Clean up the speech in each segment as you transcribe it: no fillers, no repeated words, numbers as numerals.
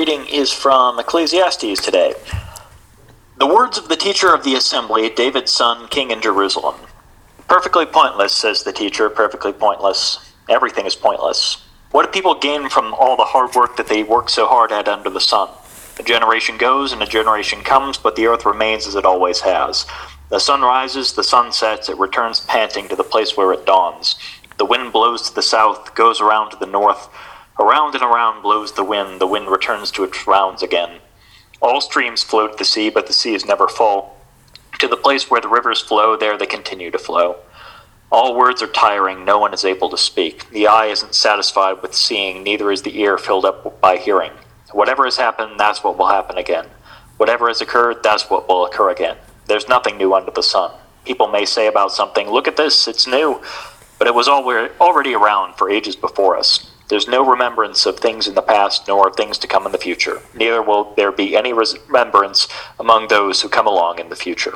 reading is from Ecclesiastes today. The words of the teacher of the assembly, David's son, king in Jerusalem. Perfectly pointless, says the teacher, perfectly pointless. Everything is pointless. What do people gain from all the hard work that they work so hard at under the sun? A generation goes and a generation comes, but the earth remains as it always has. The sun rises, the sun sets, it returns panting to the place where it dawns. The wind blows to the south, goes around to the north. Around and around blows the wind returns to its rounds again. All streams flow to the sea, but the sea is never full. To the place where the rivers flow, there they continue to flow. All words are tiring, no one is able to speak. The eye isn't satisfied with seeing, neither is the ear filled up by hearing. Whatever has happened, that's what will happen again. Whatever has occurred, that's what will occur again. There's nothing new under the sun. People may say about something, look at this, it's new, but it was already around for ages before us. There's no remembrance of things in the past, nor of things to come in the future. Neither will there be any remembrance among those who come along in the future.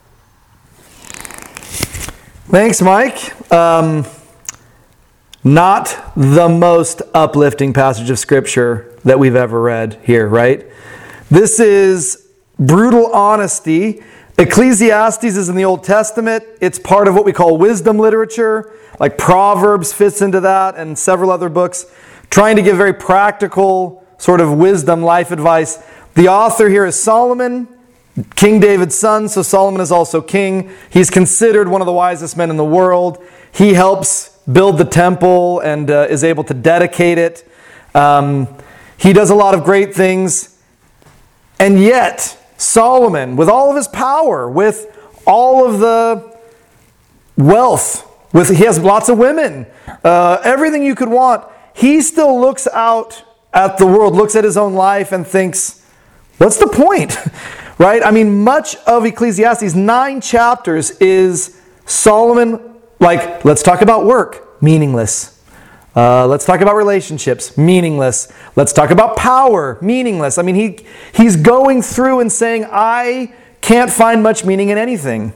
Thanks, Mike. Not the most uplifting passage of Scripture that we've ever read here, right? This is brutal honesty. Ecclesiastes is in the Old Testament. It's part of what we call wisdom literature. Like Proverbs fits into that and several other books, trying to give very practical sort of wisdom, life advice. The author here is Solomon, King David's son, so Solomon is also king. He's considered one of the wisest men in the world. He helps build the temple and is able to dedicate it. He does a lot of great things. And yet, Solomon, with all of his power, with all of the wealth, he has lots of women, everything you could want, he still looks out at the world, looks at his own life and thinks, what's the point? Right? I mean, much of Ecclesiastes, 9 chapters, is Solomon, like, let's talk about work, meaningless. Let's talk about relationships, meaningless. Let's talk about power, meaningless. I mean, he's going through and saying, I can't find much meaning in anything.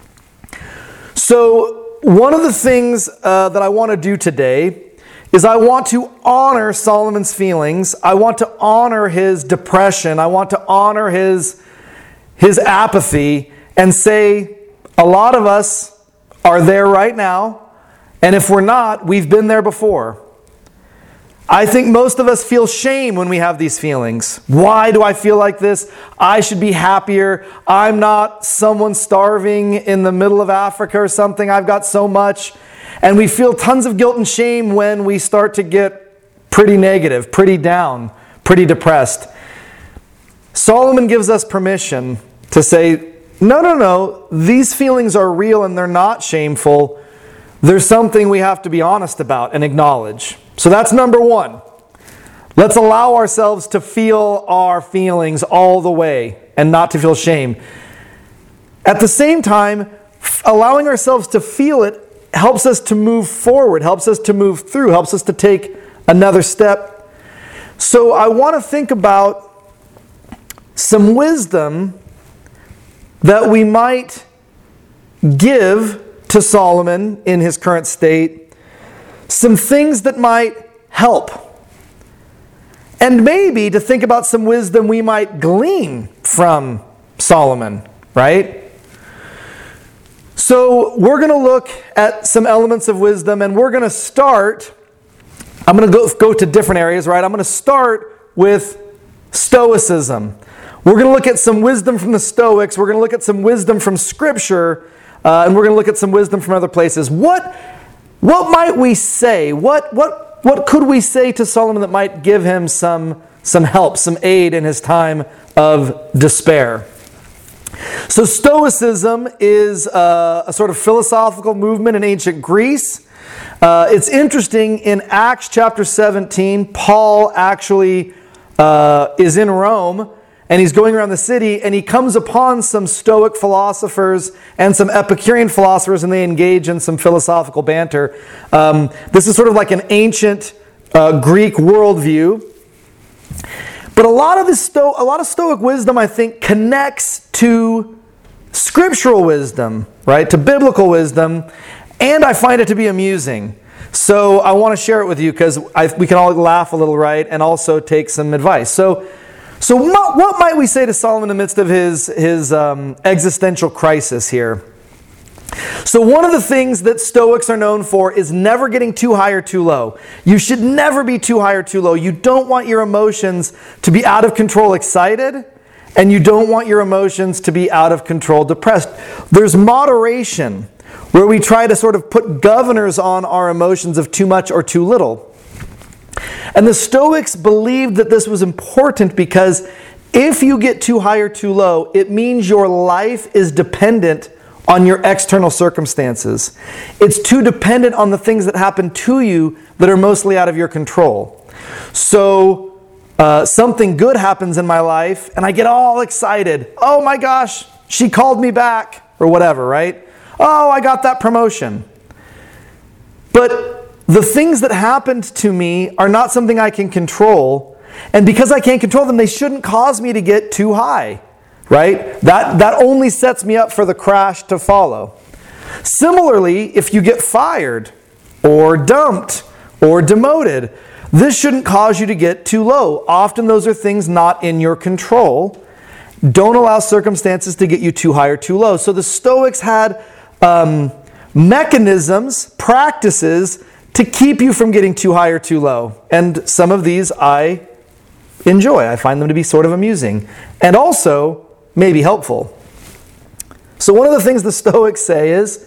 So, one of the things that I want to do today is I want to honor Solomon's feelings. I want to honor his depression. I want to honor his apathy and say a lot of us are there right now, and if we're not, we've been there before. I think most of us feel shame when we have these feelings. Why do I feel like this? I should be happier. I'm not someone starving in the middle of Africa or something. I've got so much. And we feel tons of guilt and shame when we start to get pretty negative, pretty down, pretty depressed. Solomon gives us permission to say, no, these feelings are real and they're not shameful. There's something we have to be honest about and acknowledge. So that's number 1. Let's allow ourselves to feel our feelings all the way and not to feel shame. At the same time, allowing ourselves to feel it helps us to move forward, helps us to move through, helps us to take another step. So I want to think about some wisdom that we might give to Solomon in his current state. Some things that might help. And maybe to think about some wisdom we might glean from Solomon, right? So we're going to look at some elements of wisdom, and we're going to start, I'm going to go to different areas, right? I'm going to start with Stoicism. We're going to look at some wisdom from the Stoics. We're going to look at some wisdom from Scripture, and we're going to look at some wisdom from other places. What might we say? What could we say to Solomon that might give him some help, some aid in his time of despair? So Stoicism is a sort of philosophical movement in ancient Greece. It's interesting, in Acts chapter 17, Paul actually is in Rome, and he's going around the city, and he comes upon some Stoic philosophers and some Epicurean philosophers, and they engage in some philosophical banter. This is sort of like an ancient Greek worldview. But a lot of Stoic wisdom, I think, connects to scriptural wisdom, right? To biblical wisdom, and I find it to be amusing. So I want to share it with you because we can all laugh a little, right? And also take some advice. So So what might we say to Solomon in the midst of his existential crisis here? So one of the things that Stoics are known for is never getting too high or too low. You should never be too high or too low. You don't want your emotions to be out of control excited, and you don't want your emotions to be out of control depressed. There's moderation, where we try to sort of put governors on our emotions of too much or too little. And the Stoics believed that this was important because if you get too high or too low, it means your life is dependent on your external circumstances. It's too dependent on the things that happen to you that are mostly out of your control. So something good happens in my life and I get all excited. Oh my gosh, she called me back, or whatever, right? Oh, I got that promotion. But the things that happened to me are not something I can control. And because I can't control them, they shouldn't cause me to get too high, right? That only sets me up for the crash to follow. Similarly, if you get fired or dumped or demoted, this shouldn't cause you to get too low. Often those are things not in your control. Don't allow circumstances to get you too high or too low. So the Stoics had mechanisms, practices to keep you from getting too high or too low. And some of these I enjoy. I find them to be sort of amusing and also maybe helpful. So one of the things the Stoics say is,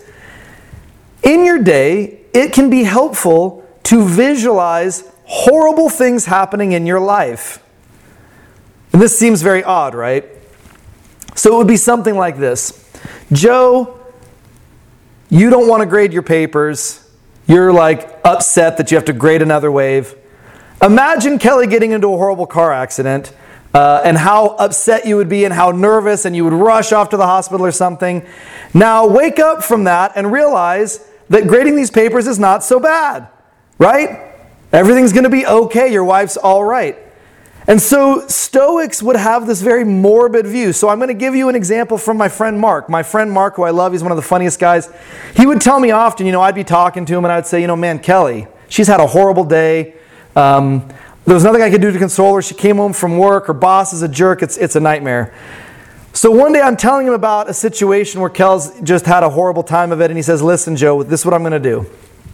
in your day, it can be helpful to visualize horrible things happening in your life. And this seems very odd, right? So it would be something like this. Joe, you don't want to grade your papers. You're like upset that you have to grade another wave. Imagine Kelly getting into a horrible car accident and how upset you would be and how nervous, and you would rush off to the hospital or something. Now wake up from that and realize that grading these papers is not so bad, right? Everything's going to be okay. Your wife's all right. And so Stoics would have this very morbid view. So I'm going to give you an example from my friend Mark. My friend Mark, who I love, he's one of the funniest guys. He would tell me often, I'd be talking to him and I'd say, man, Kelly, she's had a horrible day. There was nothing I could do to console her. She came home from work. Her boss is a jerk. It's a nightmare. So one day I'm telling him about a situation where Kel's just had a horrible time of it. And he says, listen, Joe, this is what I'm going to do.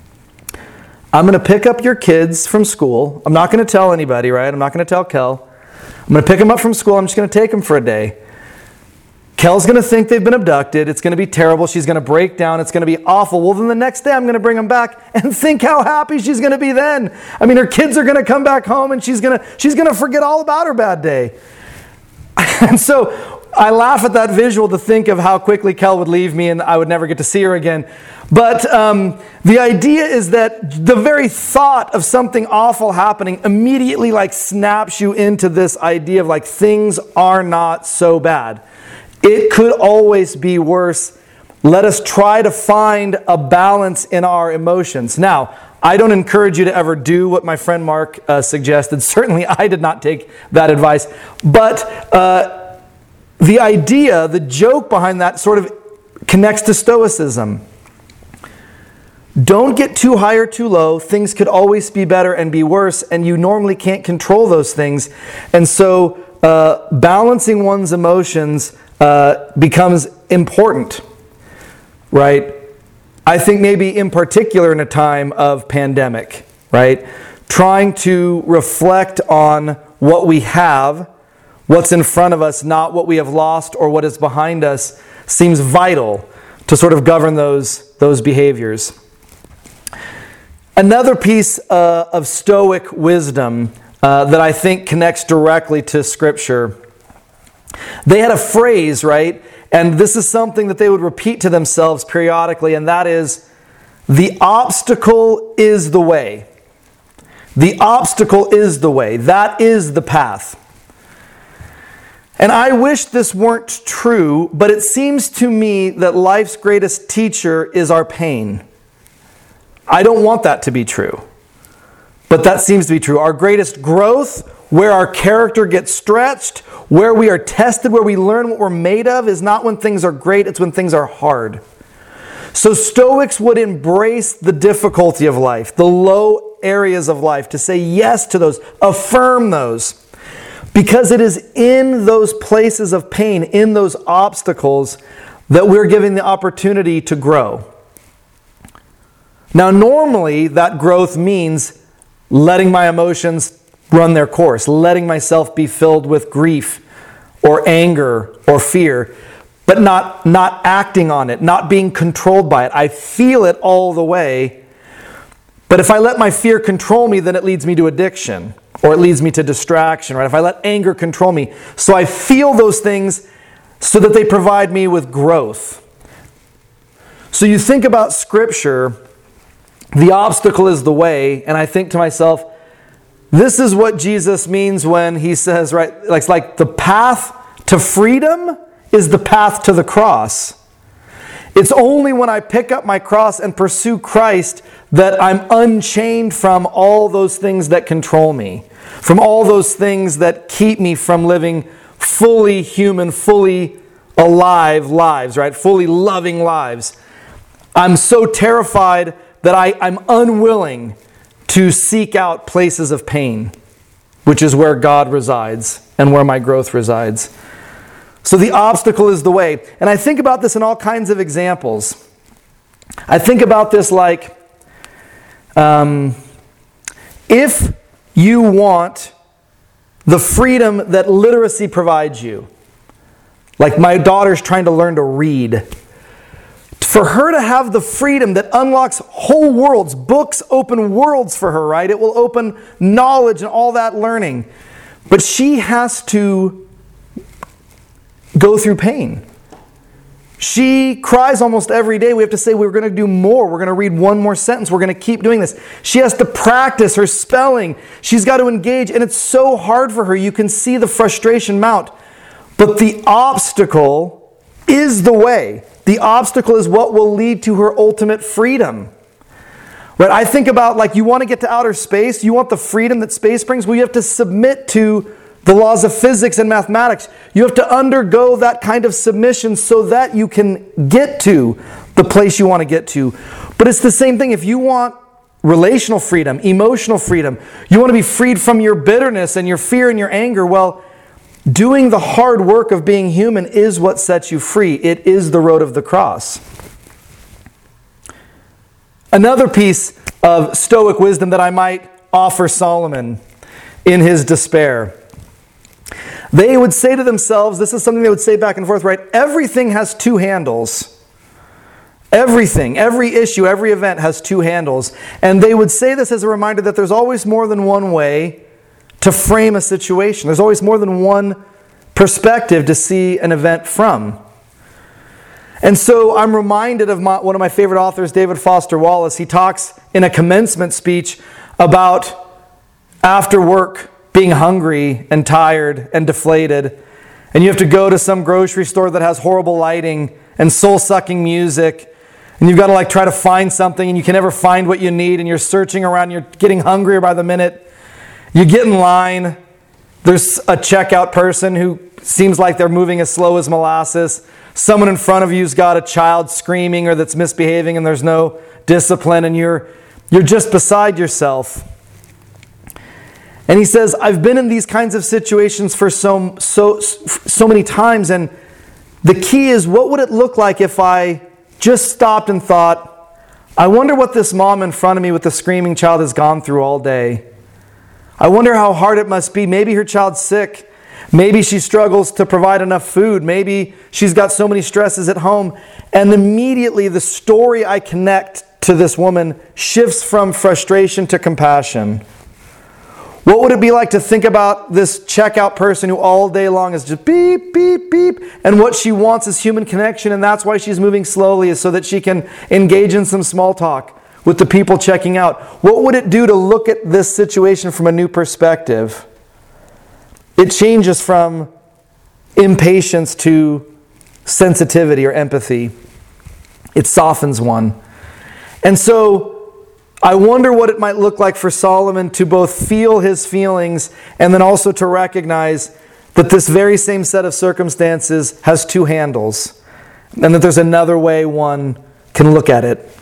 I'm going to pick up your kids from school. I'm not going to tell anybody, right? I'm not going to tell Kel. I'm going to pick them up from school. I'm just going to take them for a day. Kel's going to think they've been abducted. It's going to be terrible. She's going to break down. It's going to be awful. Well, then the next day I'm going to bring them back and think how happy she's going to be then. I mean, her kids are going to come back home and she's going to forget all about her bad day. And so I laugh at that visual to think of how quickly Kel would leave me and I would never get to see her again. But the idea is that the very thought of something awful happening immediately snaps you into this idea of things are not so bad. It could always be worse. Let us try to find a balance in our emotions. Now, I don't encourage you to ever do what my friend Mark suggested. Certainly, I did not take that advice. But the idea, the joke behind that sort of connects to Stoicism. Don't get too high or too low. Things could always be better and be worse, and you normally can't control those things. And so balancing one's emotions becomes important, right? I think maybe in particular in a time of pandemic, right? Trying to reflect on what we have, what's in front of us, not what we have lost or what is behind us, seems vital to sort of govern those behaviors. Another piece of Stoic wisdom that I think connects directly to Scripture. They had a phrase, right? And this is something that they would repeat to themselves periodically, and that is, the obstacle is the way. The obstacle is the way. That is the path. And I wish this weren't true, but it seems to me that life's greatest teacher is our pain. I don't want that to be true, but that seems to be true. Our greatest growth, where our character gets stretched, where we are tested, where we learn what we're made of, is not when things are great, it's when things are hard. So Stoics would embrace the difficulty of life, the low areas of life, to say yes to those, affirm those. Because it is in those places of pain, in those obstacles, that we're given the opportunity to grow. Now, normally, that growth means letting my emotions run their course, letting myself be filled with grief or anger or fear, but not acting on it, not being controlled by it. I feel it all the way, but if I let my fear control me, then it leads me to addiction, or it leads me to distraction, right? If I let anger control me. So I feel those things so that they provide me with growth. So you think about Scripture, the obstacle is the way, and I think to myself, this is what Jesus means when he says, right, it's like the path to freedom is the path to the cross. It's only when I pick up my cross and pursue Christ that I'm unchained from all those things that control me, from all those things that keep me from living fully human, fully alive lives, right? Fully loving lives. I'm so terrified that I'm unwilling to seek out places of pain, which is where God resides and where my growth resides. So the obstacle is the way. And I think about this in all kinds of examples. I think about this like, if you want the freedom that literacy provides you, like my daughter's trying to learn to read, for her to have the freedom that unlocks whole worlds, books open worlds for her, right? It will open knowledge and all that learning. But she has to go through pain. She cries almost every day. We have to say we're going to do more. We're going to read one more sentence. We're going to keep doing this. She has to practice her spelling. She's got to engage, and it's so hard for her. You can see the frustration mount. But the obstacle is the way. The obstacle is what will lead to her ultimate freedom. Right? I think about, like, you want to get to outer space. You want the freedom that space brings. Well, you have to submit to the laws of physics and mathematics. You have to undergo that kind of submission so that you can get to the place you want to get to. But it's the same thing. If you want relational freedom, emotional freedom, you want to be freed from your bitterness and your fear and your anger, well, doing the hard work of being human is what sets you free. It is the road of the cross. Another piece of Stoic wisdom that I might offer Solomon in his despair. They would say to themselves, this is something they would say back and forth, right? Everything has two handles. Everything, every issue, every event has two handles. And they would say this as a reminder that there's always more than one way to frame a situation. There's always more than one perspective to see an event from. And so I'm reminded of one of my favorite authors, David Foster Wallace. He talks in a commencement speech about after work being hungry and tired and deflated, and you have to go to some grocery store that has horrible lighting and soul-sucking music, and you've got to try to find something, and you can never find what you need, and you're searching around, you're getting hungrier by the minute. You get in line, there's a checkout person who seems like they're moving as slow as molasses. Someone in front of you's got a child screaming or that's misbehaving, and there's no discipline, and you're just beside yourself. And he says, I've been in these kinds of situations for so many times, and the key is, what would it look like if I just stopped and thought, I wonder what this mom in front of me with the screaming child has gone through all day. I wonder how hard it must be. Maybe her child's sick. Maybe she struggles to provide enough food. Maybe she's got so many stresses at home. And immediately the story I connect to this woman shifts from frustration to compassion. What would it be like to think about this checkout person who all day long is just beep, beep, beep, and what she wants is human connection, and that's why she's moving slowly, is so that she can engage in some small talk with the people checking out. What would it do to look at this situation from a new perspective? It changes from impatience to sensitivity or empathy. It softens one. And so I wonder what it might look like for Solomon to both feel his feelings and then also to recognize that this very same set of circumstances has two handles, and that there's another way one can look at it.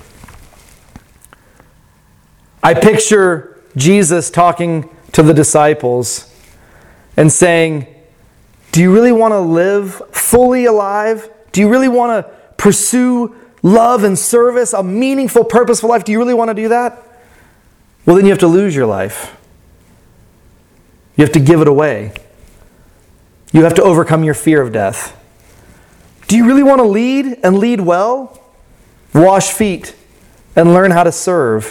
I picture Jesus talking to the disciples, and saying, do you really want to live fully alive? Do you really want to pursue love and service, a meaningful, purposeful life? Do you really want to do that? Well, then you have to lose your life. You have to give it away. You have to overcome your fear of death. Do you really want to lead and lead well? Wash feet and learn how to serve.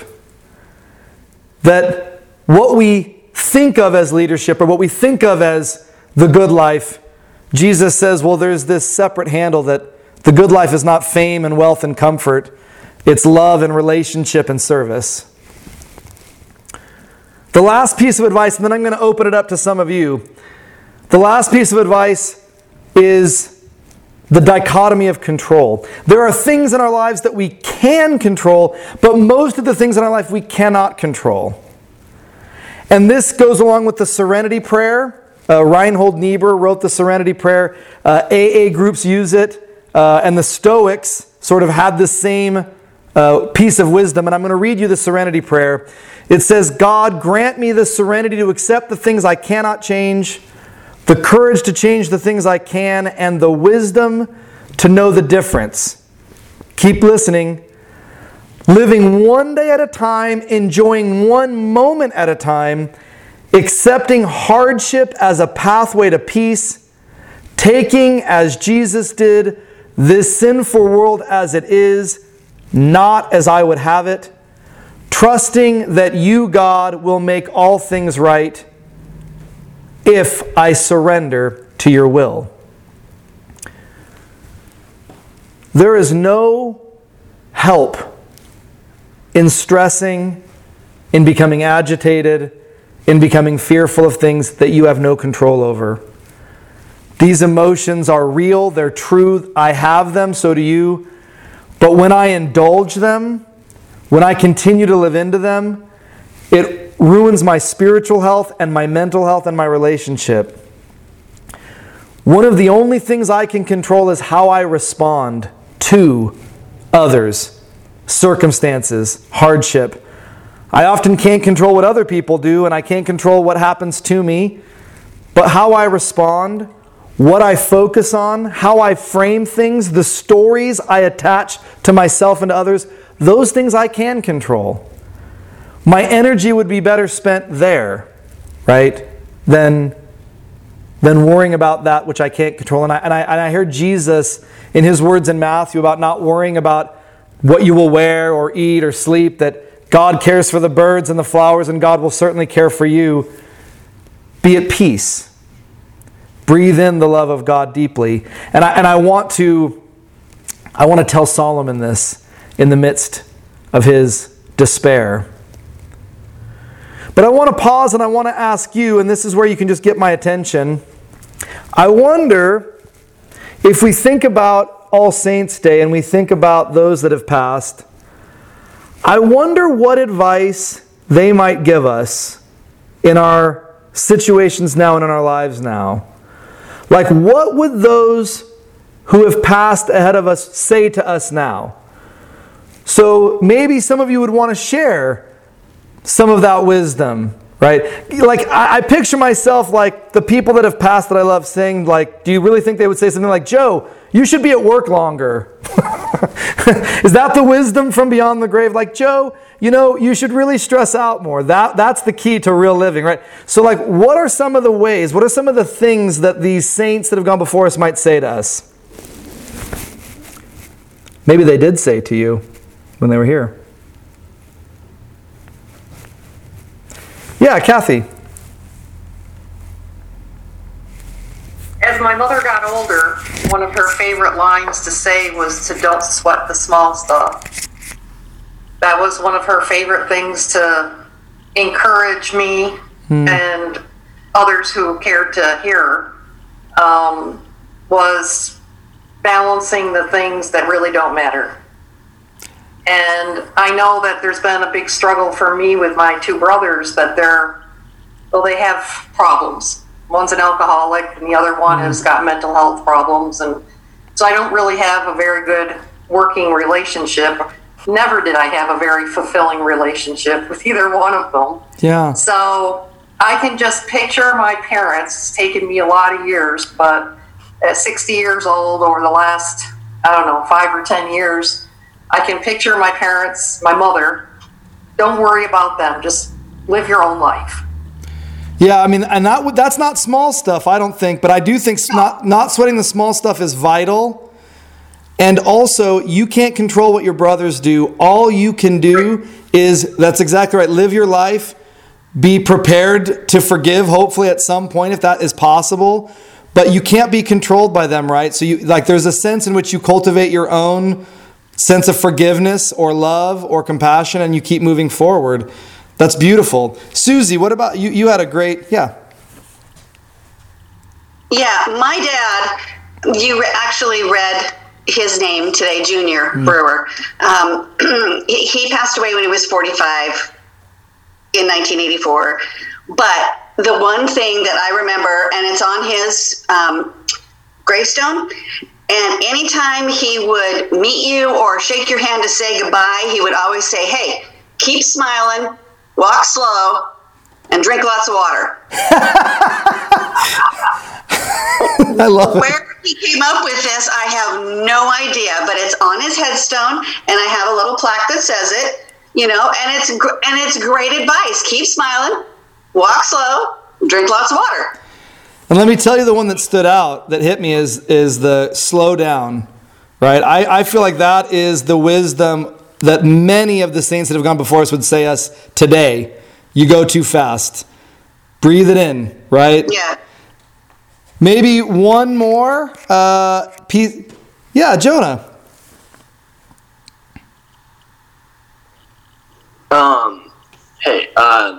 That what we think of as leadership, or what we think of as the good life, Jesus says, well, there's this separate handle, that the good life is not fame and wealth and comfort. It's love and relationship and service. The last piece of advice, and then I'm going to open it up to some of you. The last piece of advice is the dichotomy of control. There are things in our lives that we can control, but most of the things in our life we cannot control. And this goes along with the Serenity Prayer. Reinhold Niebuhr wrote the Serenity Prayer. AA groups use it. And the Stoics sort of had the same piece of wisdom. And I'm going to read you the Serenity Prayer. It says, God, grant me the serenity to accept the things I cannot change, the courage to change the things I can, and the wisdom to know the difference. Keep listening. Living one day at a time, enjoying one moment at a time, accepting hardship as a pathway to peace, taking, as Jesus did, this sinful world as it is, not as I would have it, trusting that you, God, will make all things right if I surrender to your will. There is no help in stressing, in becoming agitated, in becoming fearful of things that you have no control over. These emotions are real, they're true, I have them, so do you. But when I indulge them, when I continue to live into them, it ruins my spiritual health and my mental health and my relationship. One of the only things I can control is how I respond to others, circumstances, hardship. I often can't control what other people do, and I can't control what happens to me. But how I respond, what I focus on, how I frame things, the stories I attach to myself and to others, those things I can control. My energy would be better spent there, right, than worrying about that which I can't control. And I heard Jesus in his words in Matthew about not worrying about what you will wear or eat or sleep, that God cares for the birds and the flowers, and God will certainly care for you. Be at peace. Breathe in the love of God deeply. And I want to tell Solomon this in the midst of his despair. But I want to pause and I want to ask you, and this is where you can just get my attention. I wonder if we think about All Saints' Day and we think about those that have passed, I wonder what advice they might give us in our situations now and in our lives now. Like, what would those who have passed ahead of us say to us now? So maybe some of you would want to share some of that wisdom, right? Like, I picture myself like the people that have passed that I love saying, like, do you really think they would say something like, Joe, you should be at work longer? Is that the wisdom from beyond the grave? Like, Joe, you should really stress out more. That's the key to real living, right? So, like, what are some of the ways, what are some of the things that these saints that have gone before us might say to us? Maybe they did say to you when they were here. Yeah, Kathy. As my mother got older, one of her favorite lines to say was to don't sweat the small stuff. That was one of her favorite things to encourage me and others who cared to hear, was balancing the things that really don't matter. And I know that there's been a big struggle for me with my two brothers, that they have problems. One's an alcoholic and the other one has got mental health problems. And so I don't really have a very good working relationship. Never did I have a very fulfilling relationship with either one of them. Yeah. So I can just picture my parents. It's taken me a lot of years, but at 60 years old, over the last, 5 or 10 years, I can picture my parents, my mother. Don't worry about them. Just live your own life. Yeah, I mean, and that's not small stuff, I don't think, but I do think not sweating the small stuff is vital. And also, you can't control what your brothers do. All you can do is, that's exactly right, live your life, be prepared to forgive, hopefully at some point, if that is possible. But you can't be controlled by them, right? So there's a sense in which you cultivate your own sense of forgiveness or love or compassion, and you keep moving forward. That's beautiful. Susie, what about you? You had a great, Yeah, my dad, you actually read his name today, Junior Brewer. He passed away when he was 45 in 1984. But the one thing that I remember, and it's on his gravestone, and anytime he would meet you or shake your hand to say goodbye, he would always say, hey, keep smiling, walk slow, and drink lots of water. I love it. Where he came up with this, I have no idea, but it's on his headstone, and I have a little plaque that says it, and it's great advice. Keep smiling, walk slow, drink lots of water. And let me tell you, the one that stood out, that hit me, is the slow down, right? I feel like that is the wisdom that many of the saints that have gone before us would say us today. You go too fast. Breathe it in, right? Yeah. Maybe one more piece. Yeah, Jonah. Hey,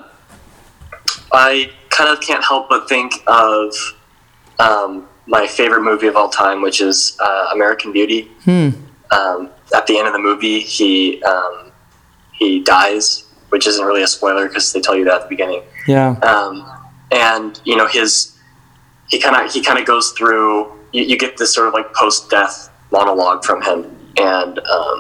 I kind of can't help but think of my favorite movie of all time, which is American Beauty. At the end of the movie, he dies, which isn't really a spoiler because they tell you that at the beginning. Yeah. And he kind of goes through. You get this sort of like post-death monologue from him, and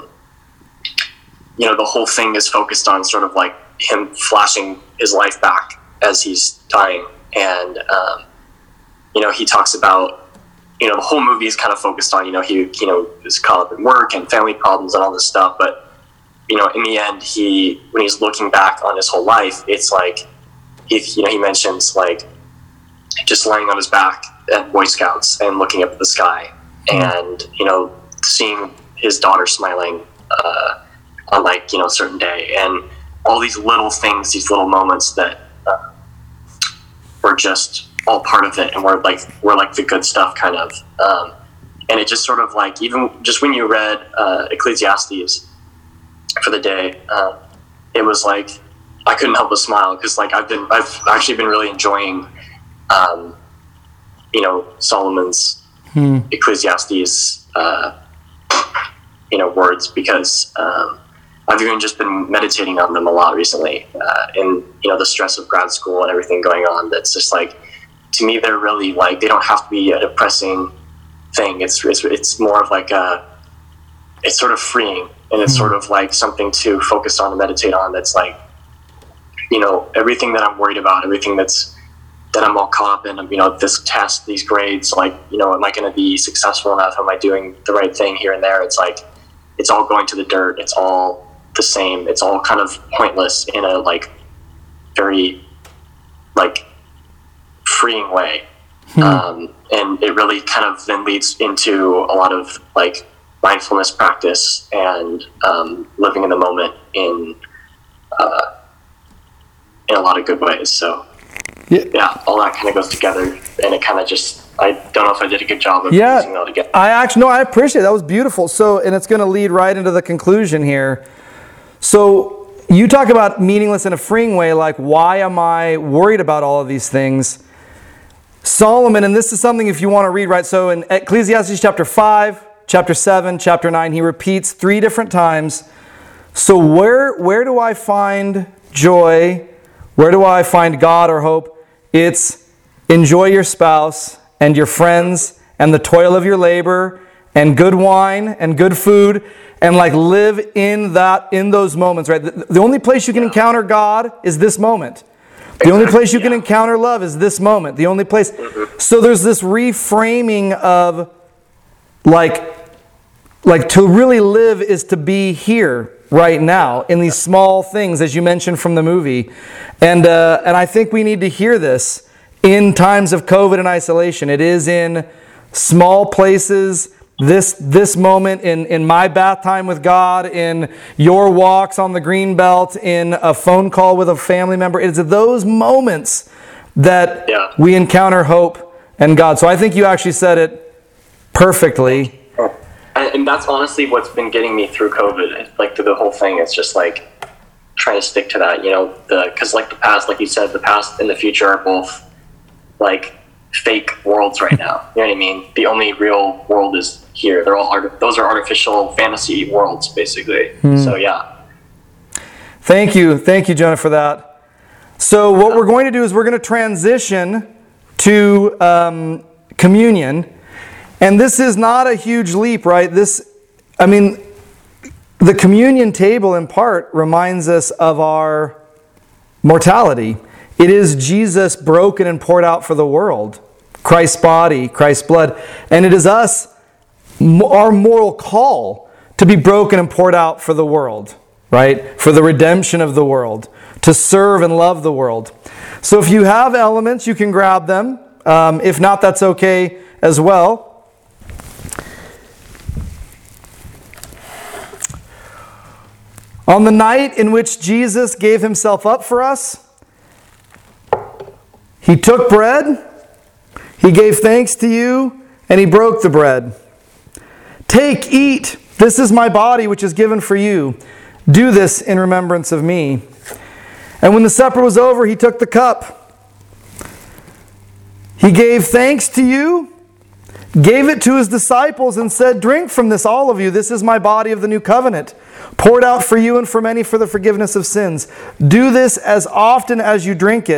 the whole thing is focused on sort of like him flashing his life back as he's dying, and he talks about the whole movie is kind of focused on he is caught up in work and family problems and all this stuff, but in the end, when he's looking back on his whole life, it's like he mentions like just lying on his back at Boy Scouts and looking up at the sky, and seeing his daughter smiling on a certain day, and all these little things, these little moments that were just all part of it, and we're like the good stuff kind of, and it just sort of like, even just when you read Ecclesiastes for the day, it was like I couldn't help but smile, because like I've actually been really enjoying Solomon's Ecclesiastes words, because I've even just been meditating on them a lot recently, in the stress of grad school and everything going on. That's just like, to me, they're really like, they don't have to be a depressing thing. It's more of like it's sort of freeing, and it's sort of like something to focus on and meditate on. That's like, everything that I'm worried about, everything that I'm all caught up in, this test, these grades, like, am I going to be successful enough? Am I doing the right thing here and there? It's like, it's all going to the dirt. It's all the same. It's all kind of pointless in a like very like freeing way. And it really kind of then leads into a lot of like mindfulness practice and living in the moment in a lot of good ways. So yeah, all that kind of goes together, and it kind of just, I don't know if I did a good job of using it all together. I appreciate it. That was beautiful. So, and it's going to lead right into the conclusion here. So you talk about meaningless in a freeing way, like, why am I worried about all of these things? Solomon, and this is something if you want to read, right? So in Ecclesiastes chapter 5, chapter 7, chapter 9, he repeats 3 different times. So where do I find joy? Where do I find God or hope? It's enjoy your spouse and your friends and the toil of your labor and good wine and good food, and like live in those moments, right? The only place you can encounter God is this moment. The only place you can encounter love is this moment. The only place. So there's this reframing of like to really live is to be here right now in these small things, as you mentioned from the movie. And I think we need to hear this in times of COVID and isolation. It is in small places. This moment in my bath time with God, in your walks on the green belt, in a phone call with a family member, it's those moments that we encounter hope and God. So I think you actually said it perfectly. And that's honestly what's been getting me through COVID, like through the whole thing. It's just like trying to stick to that, because like the past, like you said, the past and the future are both like fake worlds right now. You know what I mean? The only real world is here. They're all those are artificial fantasy worlds, basically. So yeah. Thank you, Jonah, for that. So what we're going to do is we're going to transition to communion, and this is not a huge leap, right? The communion table in part reminds us of our mortality. It is Jesus broken and poured out for the world. Christ's body, Christ's blood. And it is us, our moral call, to be broken and poured out for the world, right? For the redemption of the world, to serve and love the world. So if you have elements, you can grab them. If not, that's okay as well. On the night in which Jesus gave himself up for us, he took bread, he gave thanks to you, and he broke the bread. Take, eat, this is my body which is given for you. Do this in remembrance of me. And when the supper was over, he took the cup. He gave thanks to you, gave it to his disciples, and said, drink from this, all of you. This is my body of the new covenant, poured out for you and for many for the forgiveness of sins. Do this as often as you drink it